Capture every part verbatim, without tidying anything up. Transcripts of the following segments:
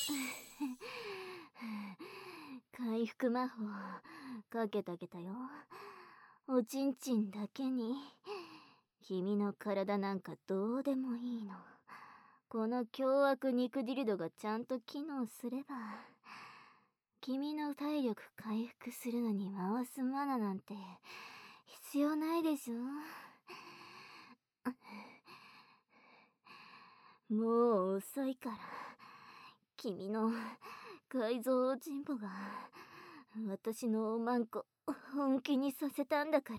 回復魔法かけてあげたよ。おちんちんだけに。君の体なんかどうでもいいの。この凶悪肉ディルドがちゃんと機能すれば、君の体力回復するのに回すマナなんて必要ないでしょ。もう遅いから、君の改造おちんぽが私のおまんこ本気にさせたんだから、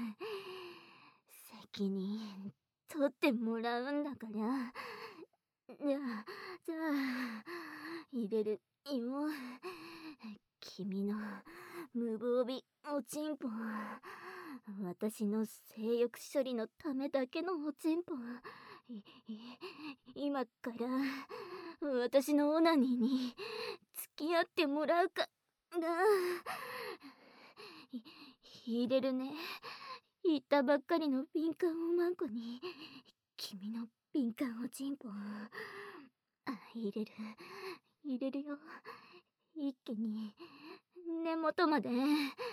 責任取ってもらうんだから。じゃあじゃあ入れるよ、君の無防備おちんぽ。私の性欲処理のためだけのおちんぽ。いい今から私のオナニーに付き合ってもらうかな。入れるね。言ったばっかりの敏感おまんこに君の敏感おちんぽ。あ、入れる入れるよ。一気に根元までずっ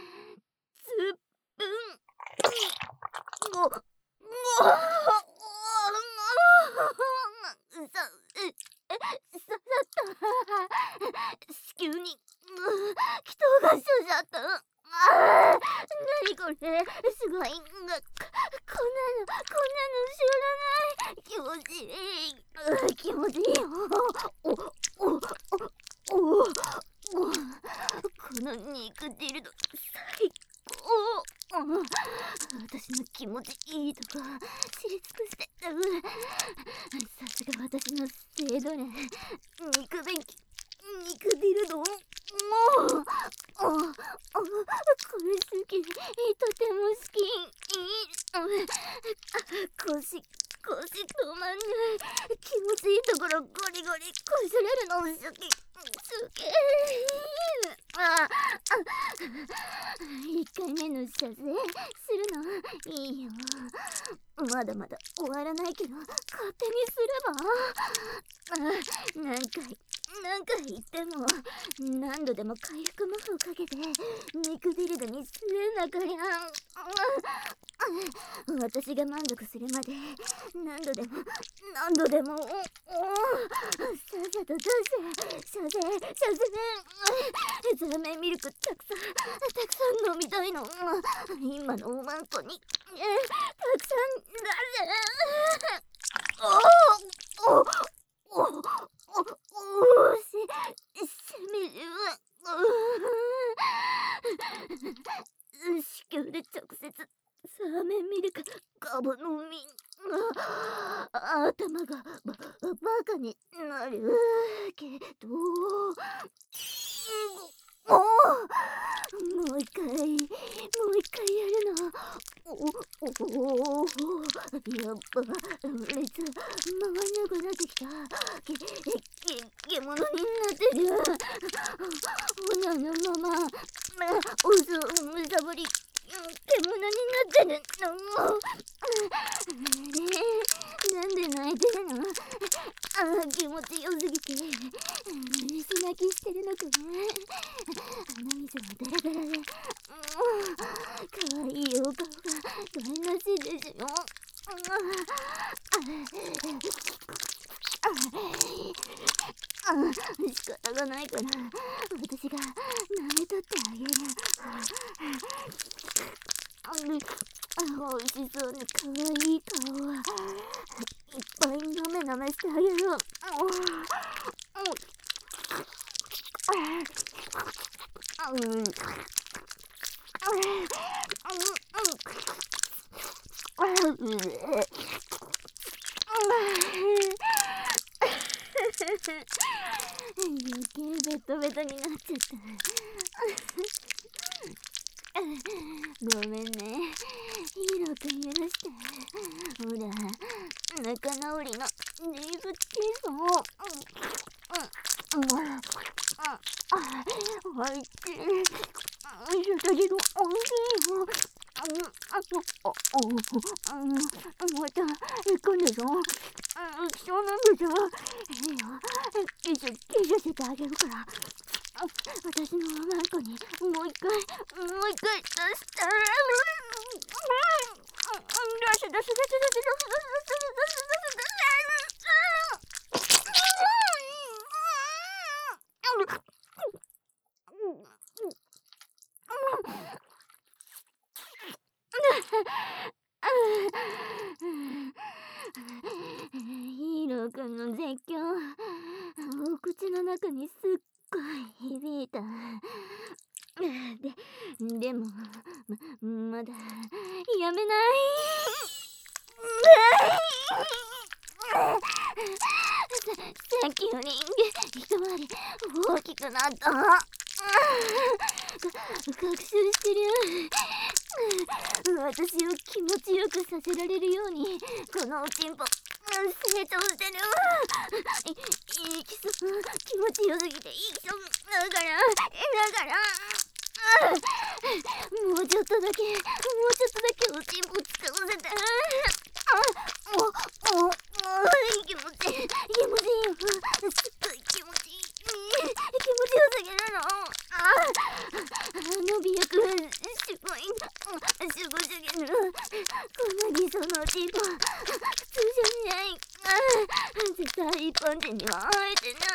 ぷん。もうもうさ、さ、さった子宮に気筒が刺さった。ああ、何これ、すごい。こんなのこんなの知らない。気持ちいい、気持ちいいよ。おおおおお、この肉汁の最高。私の気持ちいいとこ知り尽くして。さすが私の性奴隷、肉便器、肉ディルド。もうおお、これ好き、とても好き。腰腰止まんない。気持ちいいところゴリゴリこすれるの好き好き。ああ、一回目の射精するのいいよ。まだまだ終わらないけど勝手にすれば。あ、何回何回言っても何度でも回復魔法かけて肉ディルドにするんだから。私が満足するまで何度でも何度でも。おお、さっさと出せ。射精射精。ザーメンミルクたくさんたくさん飲みたいの。今のおまんこにたくさん出せ。おおおおおお、ししみる。子宮で直接サーメンミルクガブ飲み。頭がババカになるけど。おお、もう一回もう一回やるの。おおおお、やっぱ熱回んなくなってきた。けけ獣になってる。オナのままお酢をむさぼり獣になってるの。なんで泣いてるの。あ、気持ちよすぎて死泣きしてるのかな。鼻水もダラダラで、かわいいお顔が台無しですよ。仕方がないから私が舐めとってあげる。おいしそうなかわいい顔はいっぱい舐め舐めしてあげる。余計ベトベトになっちゃった。ごめんね、ヒーローくん許して。ほら、仲直りのディープキスを。おいしい。外汁おいしいよ。また行くんでしょ。そうなんでしょ。いいよ、一緒救助してあげるから。私のマンコにもう一回もう一回出したら、出せ出せ出せ出せ出せ出せ出せ出せ出ヒーローくんの絶叫、お口の中にすっごい響いた。で、でも、ま、まだやめない。さっきより一回り大きくなった。学習してる。私を気持ちよくさせられるようにこのおちんぽ成長してる。いいきそう、気持ちよすぎていきそうだからだからもうちょっとだけもうちょっとだけおちんぽ使わせて。あおおお気持ちいい気持ちいいよ。すっごい気持ちいい気持ちよすぎるの。あ伸びやくすごいすごすぎる。こんな理想のおちんぽ普通じゃない。絶対一般人には会えてない。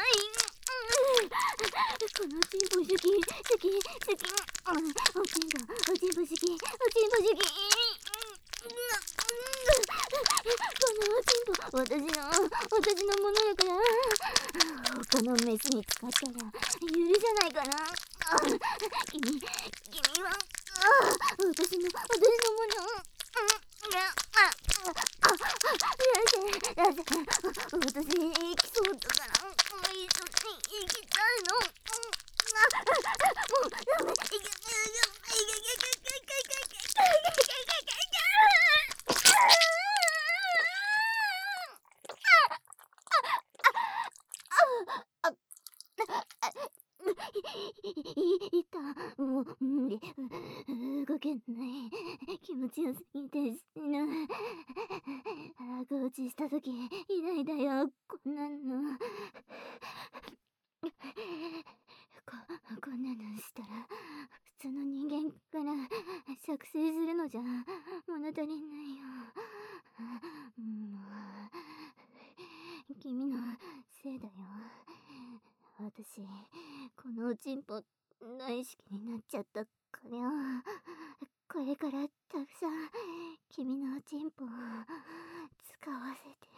このおちんぽ好き好き好き。おちんぽおちんぽ好きおちんぽ好き。このおちんぽ私の私のものやから、他のメスに使ったら許さないかな。君君は私の私のもの。だって私行きそうだから一緒に行きたいの。もうダメ。いけいけいけいけいけいけいけいけいけいけいけいいたもう無理動けない。気持ちよすぎて死ぬ。腹ごちした時以来だよこんなの。ここんなのしたら普通の人間から作成するのじゃ物足りないよ。もう君のせいだよ。私このおちんぽ大好きになっちゃったからこれからたくさん君のおちんぽを使わせて